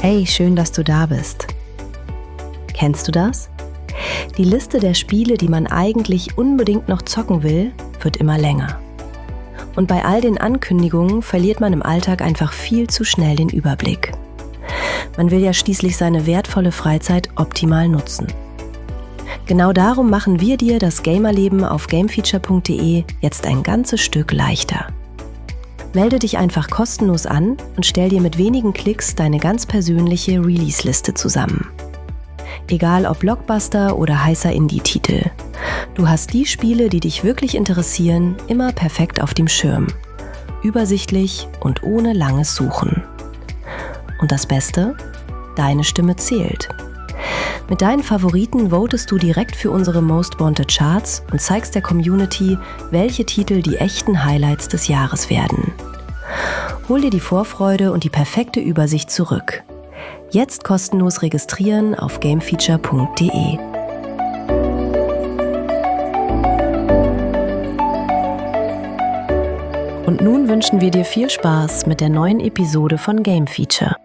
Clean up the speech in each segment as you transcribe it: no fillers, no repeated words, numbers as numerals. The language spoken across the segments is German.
Hey, schön, dass du da bist. Kennst du das? Die Liste der Spiele, die man eigentlich unbedingt noch zocken will, wird immer länger. Und bei all den Ankündigungen verliert man im Alltag einfach viel zu schnell den Überblick. Man will ja schließlich seine wertvolle Freizeit optimal nutzen. Genau darum machen wir dir das Gamerleben auf gamefeature.de jetzt ein ganzes Stück leichter. Melde dich einfach kostenlos an und stell dir mit wenigen Klicks deine ganz persönliche Release-Liste zusammen. Egal ob Blockbuster oder heißer Indie-Titel. Du hast die Spiele, die dich wirklich interessieren, immer perfekt auf dem Schirm. Übersichtlich und ohne langes Suchen. Und das Beste? Deine Stimme zählt. Mit deinen Favoriten votest du direkt für unsere Most Wanted Charts und zeigst der Community, welche Titel die echten Highlights des Jahres werden. Hol dir die Vorfreude und die perfekte Übersicht zurück. Jetzt kostenlos registrieren auf gamefeature.de. Und nun wünschen wir dir viel Spaß mit der neuen Episode von Game Feature.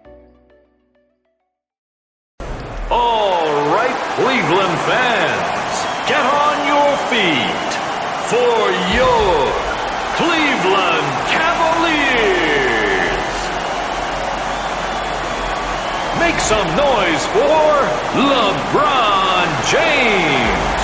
Cleveland fans, get on your feet for your Cleveland Cavaliers. Make some noise for LeBron James.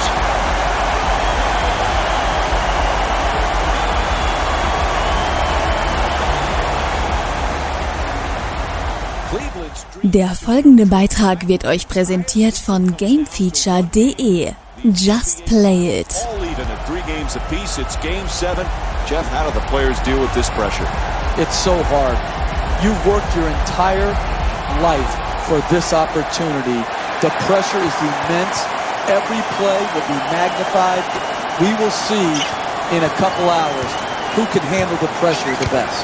Der folgende Beitrag wird euch präsentiert von gamefeature.de. Just play it. All even at 3 games apiece. It's game 7. Jeff, how do the players deal with this pressure? It's so hard. You've worked your entire life for this opportunity. The pressure is immense. Every play will be magnified. We will see in a couple hours who can handle the pressure the best.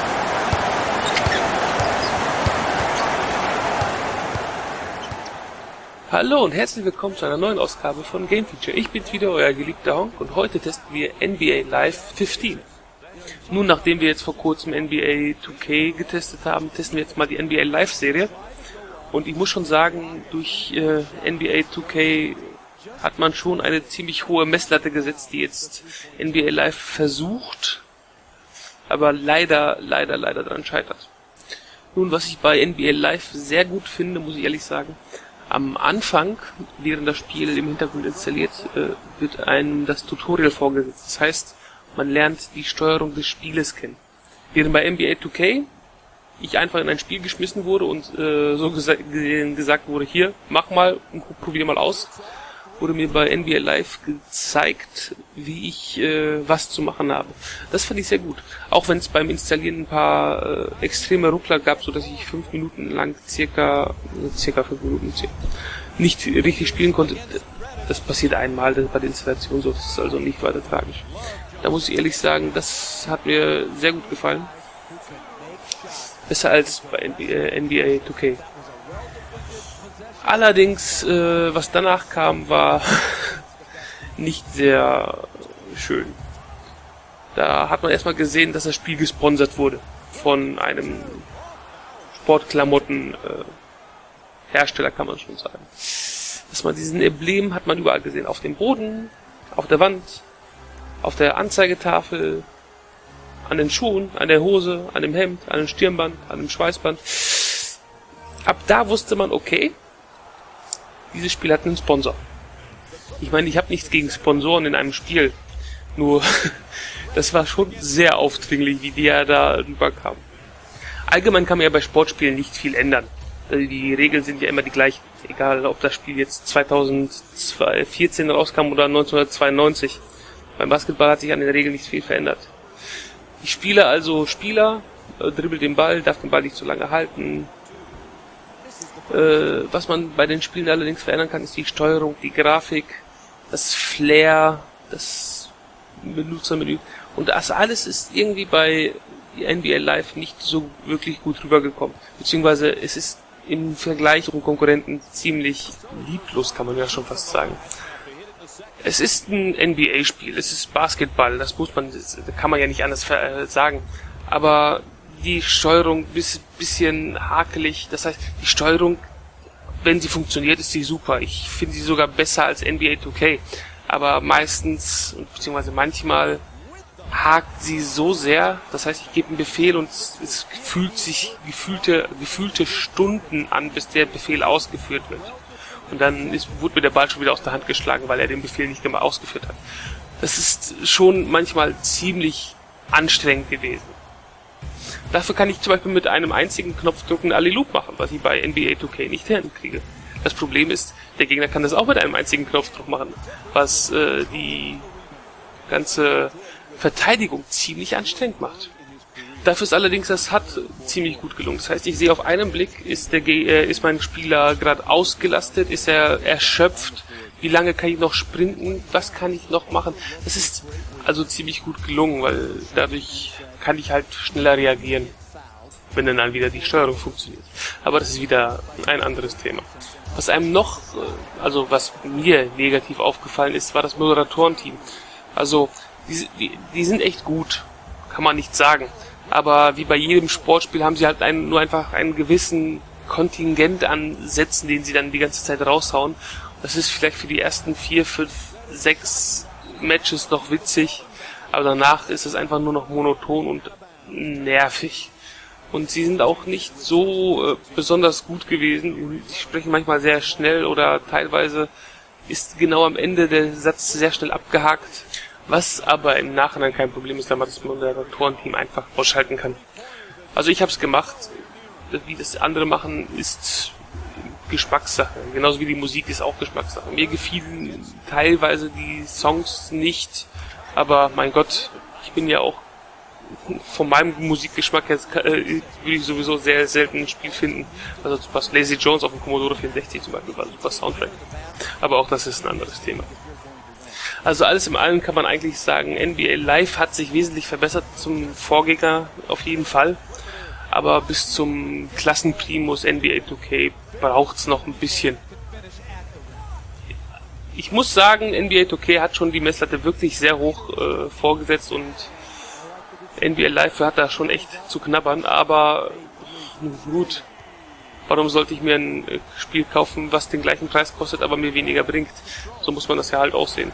Hallo und herzlich willkommen zu einer neuen Ausgabe von Game Feature. Ich bin wieder euer geliebter Honk und heute testen wir NBA Live 15. Nun, nachdem wir jetzt vor kurzem NBA 2K getestet haben, testen wir jetzt mal die NBA Live Serie. Und ich muss schon sagen, durch NBA 2K hat man schon eine ziemlich hohe Messlatte gesetzt, die jetzt NBA Live versucht, aber leider daran scheitert. Nun, was ich bei NBA Live sehr gut finde, muss ich ehrlich sagen, am Anfang, während das Spiel im Hintergrund installiert, wird einem das Tutorial vorgesetzt. Das heißt, man lernt die Steuerung des Spieles kennen. Während bei NBA 2K ich einfach in ein Spiel geschmissen wurde und so gesagt wurde, hier, mach mal und probier mal aus, wurde mir bei NBA Live gezeigt, wie ich was zu machen habe. Das fand ich sehr gut. Auch wenn es beim Installieren ein paar extreme Ruckler gab, so dass ich 5 Minuten lang circa 5 Minuten nicht richtig spielen konnte. Das passiert einmal bei der Installation so, das ist also nicht weiter tragisch. Da muss ich ehrlich sagen, das hat mir sehr gut gefallen. Besser als bei NBA 2K. Allerdings, was danach kam, war nicht sehr schön. Da hat man erstmal gesehen, dass das Spiel gesponsert wurde von einem Sportklamotten-Hersteller, kann man schon sagen. Dass man diesen Emblem hat man überall gesehen. Auf dem Boden, auf der Wand, auf der Anzeigetafel, an den Schuhen, an der Hose, an dem Hemd, an dem Stirnband, an dem Schweißband. Ab da wusste man, okay, dieses Spiel hat einen Sponsor. Ich meine, ich habe nichts gegen Sponsoren in einem Spiel. Nur, das war schon sehr aufdringlich, wie die ja da rüberkamen. Allgemein kann man ja bei Sportspielen nicht viel ändern. Also die Regeln sind ja immer die gleichen. Egal, ob das Spiel jetzt 2014 rauskam oder 1992. Beim Basketball hat sich an den Regeln nicht viel verändert. Die Spieler dribbelt den Ball, darf den Ball nicht so lange halten. Was man bei den Spielen allerdings verändern kann, ist die Steuerung, die Grafik, das Flair, das Benutzermenü. Und das alles ist irgendwie bei NBA Live nicht so wirklich gut rübergekommen. Beziehungsweise es ist im Vergleich zum Konkurrenten ziemlich lieblos, kann man ja schon fast sagen. Es ist ein NBA-Spiel, es ist Basketball, das kann man ja nicht anders sagen. Aber die Steuerung bisschen hakelig. Das heißt, die Steuerung, wenn sie funktioniert, ist sie super. Ich finde sie sogar besser als NBA 2K. Aber meistens, beziehungsweise manchmal, hakt sie so sehr. Das heißt, ich gebe einen Befehl und es fühlt sich gefühlte Stunden an, bis der Befehl ausgeführt wird. Und dann wurde mir der Ball schon wieder aus der Hand geschlagen, weil er den Befehl nicht immer ausgeführt hat. Das ist schon manchmal ziemlich anstrengend gewesen. Dafür kann ich zum Beispiel mit einem einzigen Knopfdruck einen Alley-Loop machen, was ich bei NBA 2K nicht hinkriege. Das Problem ist, der Gegner kann das auch mit einem einzigen Knopfdruck machen, was die ganze Verteidigung ziemlich anstrengend macht. Dafür ist allerdings das HUD ziemlich gut gelungen. Das heißt, ich sehe auf einen Blick, ist mein Spieler gerade ausgelastet, ist er erschöpft, wie lange kann ich noch sprinten, was kann ich noch machen. Das ist also ziemlich gut gelungen, weil dadurch kann ich halt schneller reagieren, wenn dann wieder die Steuerung funktioniert. Aber das ist wieder ein anderes Thema. Was einem noch, also was mir negativ aufgefallen ist, war das Moderatorenteam. Also die sind echt gut, kann man nicht sagen. Aber wie bei jedem Sportspiel haben sie halt nur einfach einen gewissen Kontingent an Sätzen, den sie dann die ganze Zeit raushauen. Das ist vielleicht für die ersten 4, 5, 6 Matches noch witzig, aber danach ist es einfach nur noch monoton und nervig. Und sie sind auch nicht so besonders gut gewesen. Sie sprechen manchmal sehr schnell oder teilweise ist genau am Ende der Satz sehr schnell abgehakt. Was aber im Nachhinein kein Problem ist, da man das Moderatorenteam einfach ausschalten kann. Also ich habe es gemacht. Wie das andere machen, ist Geschmackssache. Genauso wie die Musik ist auch Geschmackssache. Mir gefielen teilweise die Songs nicht, aber mein Gott, ich bin ja auch von meinem Musikgeschmack jetzt würde ich sowieso sehr selten ein Spiel finden. Also was Lazy Jones auf dem Commodore 64 zum Beispiel war ein super Soundtrack. Aber auch das ist ein anderes Thema. Also alles in allem kann man eigentlich sagen, NBA Live hat sich wesentlich verbessert zum Vorgänger auf jeden Fall. Aber bis zum Klassenprimus NBA 2K braucht's noch ein bisschen. Ich muss sagen, NBA 2K hat schon die Messlatte wirklich sehr hoch vorgesetzt und NBA Live hat da schon echt zu knabbern, aber gut. Warum sollte ich mir ein Spiel kaufen, was den gleichen Preis kostet, aber mir weniger bringt? So muss man das ja halt aussehen.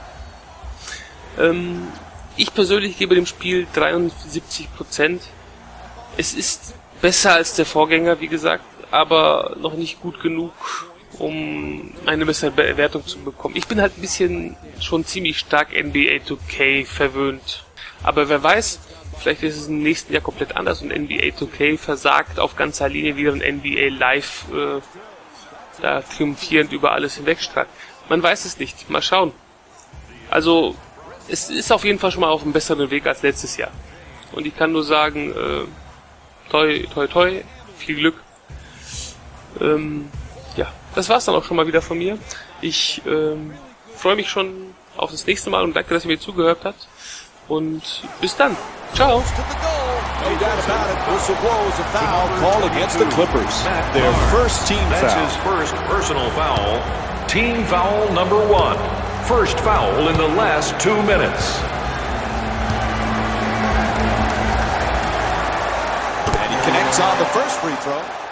Ich persönlich gebe dem Spiel 73%. Es ist besser als der Vorgänger, wie gesagt, aber noch nicht gut genug, um eine bessere Bewertung zu bekommen. Ich bin halt ein bisschen schon ziemlich stark NBA 2K verwöhnt. Aber wer weiß, vielleicht ist es im nächsten Jahr komplett anders und NBA 2K versagt auf ganzer Linie wieder ein NBA Live da triumphierend über alles hinwegstrahlt. Man weiß es nicht. Mal schauen. Also, es ist auf jeden Fall schon mal auf einem besseren Weg als letztes Jahr. Und ich kann nur sagen, toi, toi, toi, viel Glück. Ja, das war's dann auch schon mal wieder von mir. Ich freue mich schon auf das nächste Mal und danke, dass ihr mir zugehört habt. Und bis dann. Ciao. No doubt about it. Whistle blows a foul call against the Clippers. Their first team That's foul. his first personal foul. Team foul number 1. First foul in the last 2 minutes. And he connects on the first free throw.